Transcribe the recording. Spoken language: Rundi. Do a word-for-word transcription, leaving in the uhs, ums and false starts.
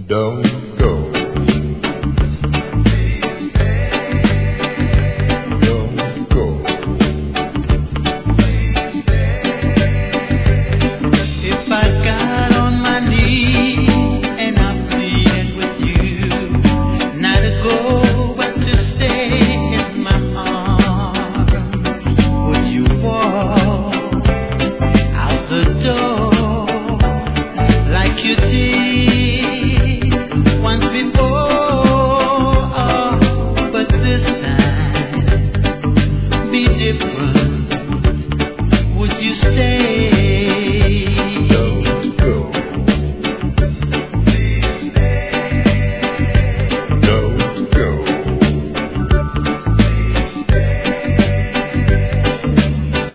Don't go. Don't go. If I got on my knees and I pleaded with you, not to go but to stay in my arms, would you walk out the door like you did?